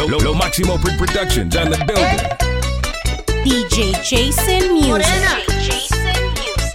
Lo Máximo Productions on the building. DJ Jason Music. Morena. Jason Music.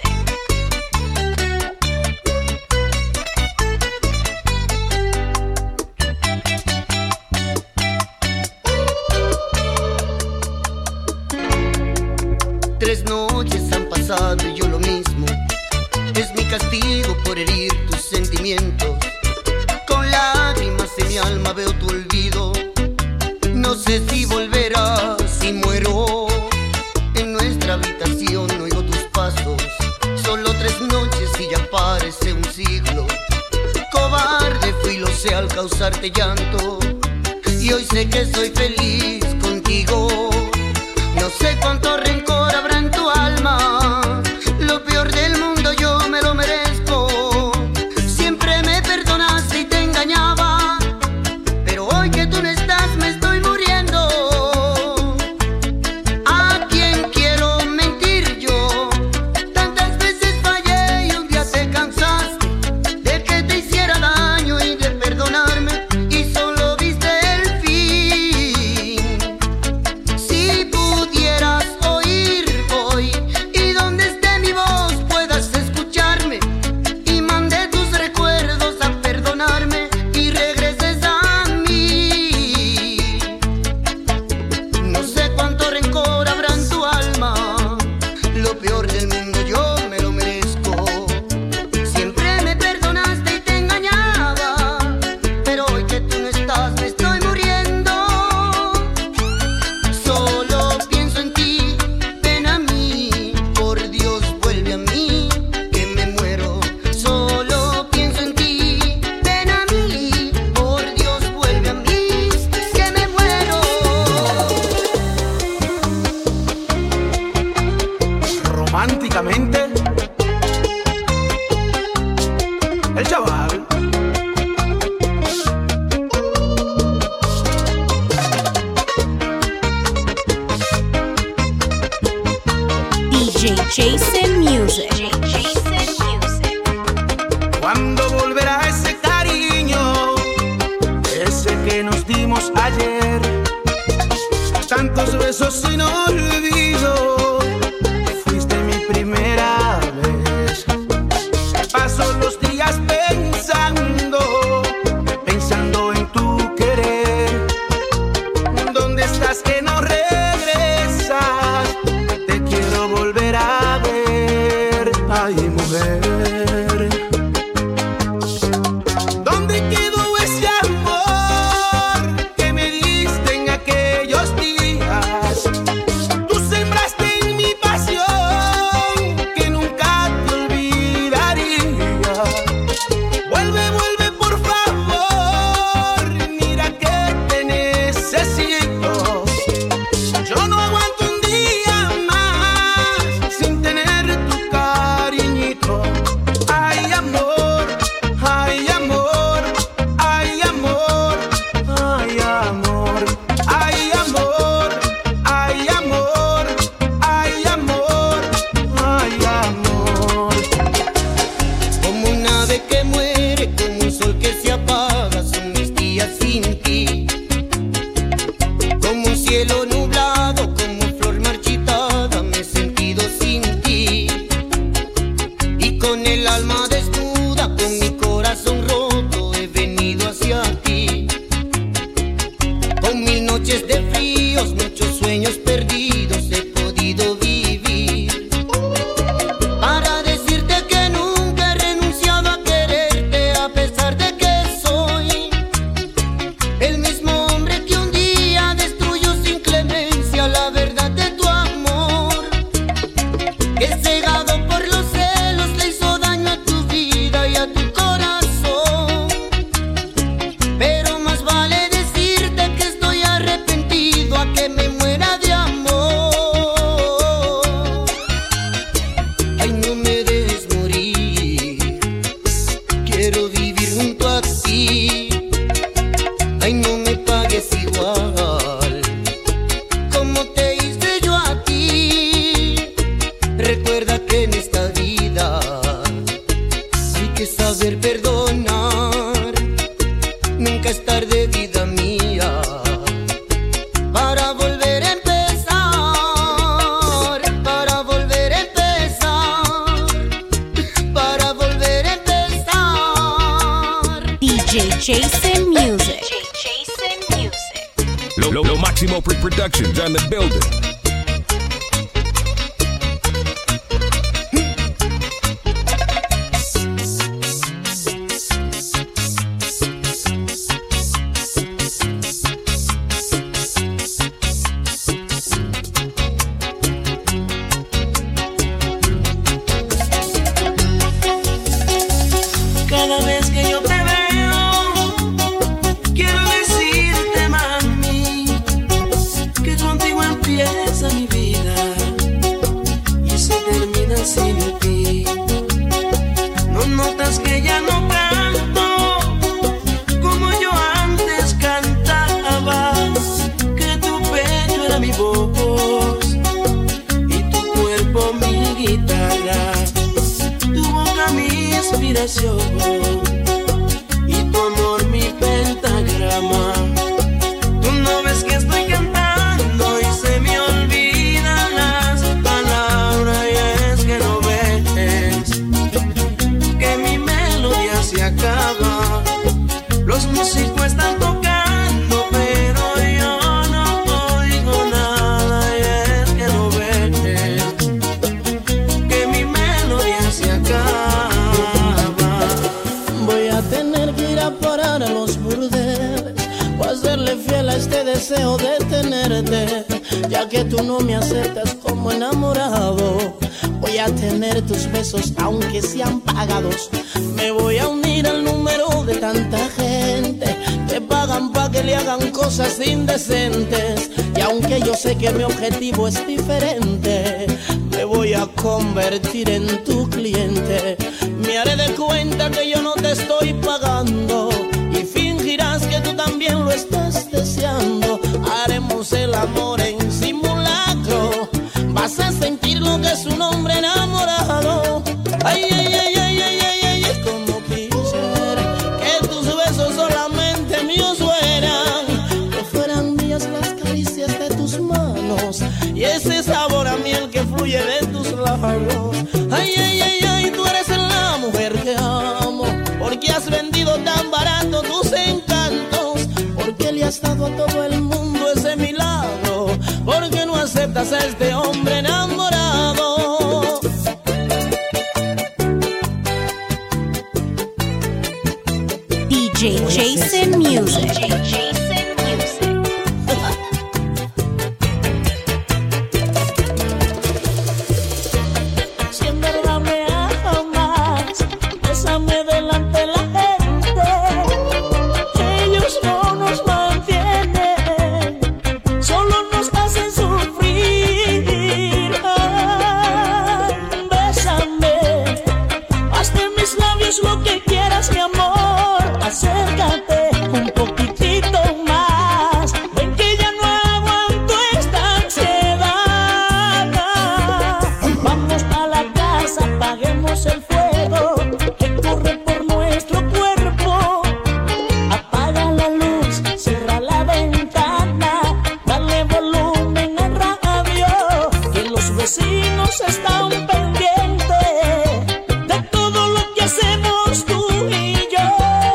3 noches han pasado y yo lo mismo. Es mi castigo por herir tus sentimientos. Con lágrimas en mi alma veo tu olvido. No sé si volverás, si muero. En nuestra habitación oigo tus pasos. Solo 3 noches y ya parece un siglo. Cobarde fui, lo sé, al causarte llanto. Y hoy sé que soy feliz contigo. No sé cuánto rencor habrá en tu alma. Lo peor del mundo yo me lo merezco. Siempre me perdonaste y te engañaba, pero hoy que tú no estás me estoy muriendo. ¿A quién quiero mentir yo? Tantas veces fallé y un día te cansaste de que te hiciera daño y de perdonarme, y solo viste el fin. Si pudieras oír hoy y donde esté mi voz puedas escucharme, y mande tus recuerdos a perdonarme y regreses a mí. No sé cuánto rencor habrá en tu alma. Lo peor del mundo yo me lo merezco. Siempre me perdonaste y te engañaba, pero hoy que tú no estás me estoy muriendo. Solo pienso en ti, ven a mí, por Dios vuelve a mí, que me muero. Solo pienso en ti, ven a mí, por Dios vuelve a mí, que me muero. Románticamente, el chaval. DJ Jason Music. Jason Music. ¿Cuándo volverá ese cariño? Ese que nos dimos ayer. Tantos besos sin olvido. Fuiste mi primera vez. Paso los días pensando en tu querer. ¿Dónde estás que no regresas? Te quiero volver a ver. Ay, mujer, ¿dónde quedó ese amor que me diste en aquellos días? Tú sembraste en mi pasión que nunca te olvidaría. Vuelve, vuelve por favor, mira que te necesito. Yo no aguanto un día más sin tener tu cariñito. Ay, amor, ay, amor, ay, amor, ay, amor, ay, amor, ay, amor, ay, amor, ay, amor. Como un ave que muere, como un sol que se apaga, son mis días sin ti. Como un cielo nublado, como flor marchitada, me he sentido sin ti. Y con el alma desnuda, con mi corazón roto, he venido hacia ti. Con 1000 noches de fríos, muchos sueños perdidos, he podido vivir. Para decirte que nunca he renunciado a quererte, a pesar de que soy el mismo hombre que un día destruyó sin clemencia la verdad de tu amor. Que cegado por los celos le hizo daño a tu vida y a tu corazón. Pero más vale decirte que estoy arrepentido a que me muera de amor. Ay, no me dejes morir, quiero vivir junto a ti. Ay, no me pagues igual como te hice yo a ti. Recuerda que en esta vida hay que saber perdonar. Nunca es tarde, vida mía. Jason Music. Lo Máximo Productions on the building. Cada vez que yo te veo, quiero decirte, mami, que contigo empieza mi vida y se termina sin ti. No notas que ya no canto como yo antes cantaba, que tu pecho era mi voz y tu cuerpo mi guitarra, tu boca mi inspiración y tu amor mi pentagrama. Tú no ves que estoy cantando y se me olvidan las palabras, y es que no ves que mi melodía se acaba. Los músicos están tocando, pero yo no oigo nada, y es que no ves que mi melodía se acaba. Voy a tener que ir a parar a los burdeles o hacerle fiel a este deseo de tenerte, ya que tú no me aceptas como enamorado. Voy a tener tus besos aunque sean pagados. Me voy a unir al número de tanta gente que pagan pa' que le hagan cosas indecentes. Y aunque yo sé que mi objetivo es diferente, me voy a convertir en tu cliente. Me haré de cuenta que yo no te estoy pagando y fingirás que tú también lo estás deseando. Haremos el amor en simulacro, vas a sentir lo que es un hombre enamorado. Ay, ay, ay, ay, ay, ay, ay, es como quisiera que tus besos solamente míos fueran, que fueran mías las caricias de tus manos y ese sabor a miel que fluye de tus labios. Ay, ay, ay, ay, tú eres la mujer que amo, porque has vendido tan barato tus encantos, porque le has dado a todo el mundo ese milagro, porque no aceptas a este hombre enamorado. DJ Jason Music. Si en verdad me amas, bésame delante de la gente. Ellos no nos mantienen, solo nos hacen sufrir. Ay, bésame, haz de mis labios lo que quieras, mi amor. Acércate un poquitito más, ven que ya no aguanto esta ansiedad. Vamos a la casa, apaguemos el fuego que corre por nuestro cuerpo. Apaga la luz, cierra la ventana, dale volumen al radio, que los vecinos están pendientes de todo lo que hacemos tú y yo.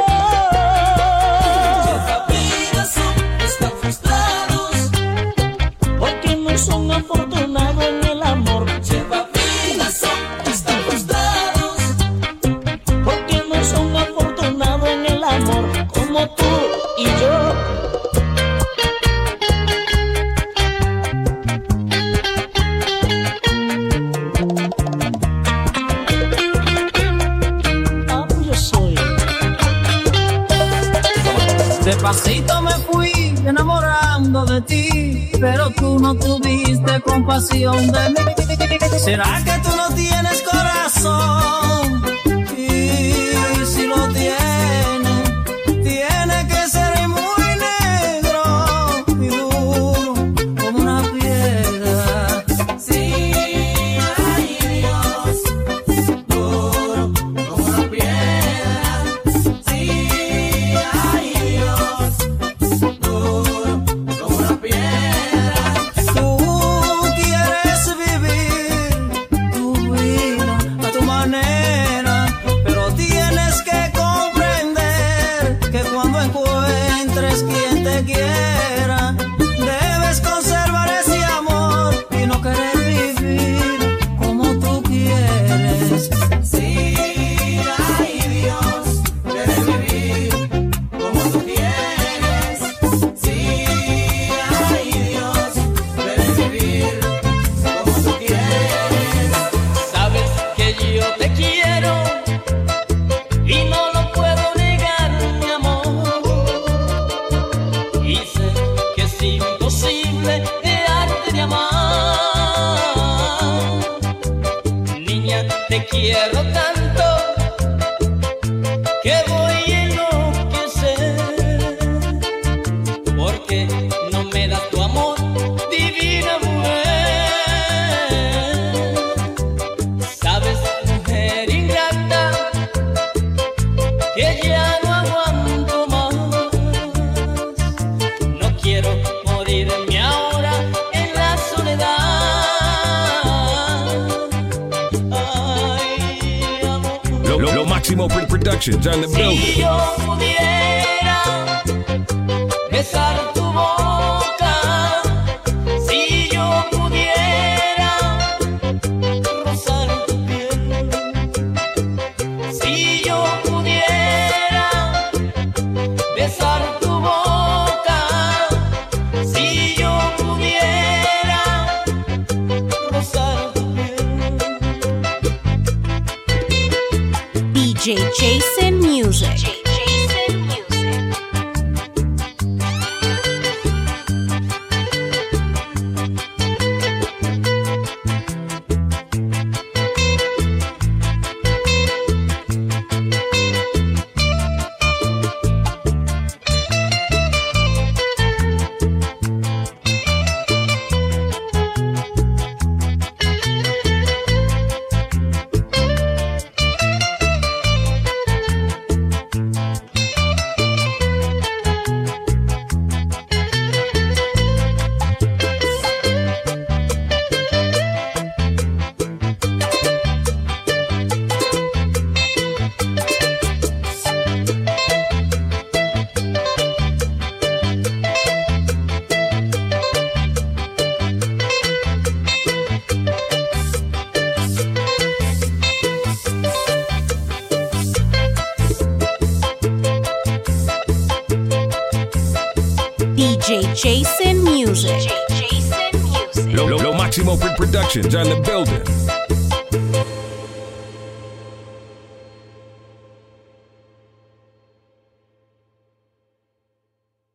Están frustrados porque no son afortunados en el amor. Están frustrados porque no son afortunados en el amor como tú y yo. Ah, yo soy. Despacito me fui enamorando de ti, pero tú no tuviste compasión de mí. ¿Será que tú no tienes corazón? Y si lo tienes, tiene que ser muy negro y duro como una piedra. Sí, ay Dios, duro como una piedra. Sí, ay Dios, duro como una piedra. Tú quieres vivir tu vida a tu manera. Lo Máximo Productions on the Si building. yo pudiera besar tu boca, si yo pudiera rozar tu piel, si yo pudiera besar tu boca, si yo pudiera rozar tu piel. DJ Jason Music. DJ Jason Music. Lo Máximo Productions on the building.